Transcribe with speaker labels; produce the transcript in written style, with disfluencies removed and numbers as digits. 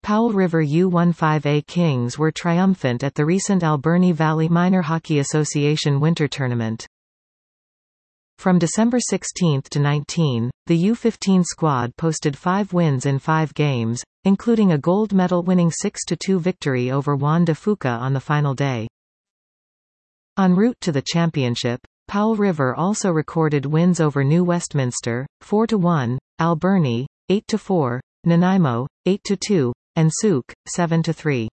Speaker 1: Powell River U15A Kings were triumphant at the recent Alberni Valley Minor Hockey Association Winter Tournament. From December 16 to 19, the U15 squad posted 5 wins in 5 games, including a gold medal-winning 6-2 victory over Juan de Fuca on the final day. En route to the championship, Powell River also recorded wins over New Westminster, 4-1, Alberni, 8-4, Nanaimo, 8-2, and Sauk, 7-3.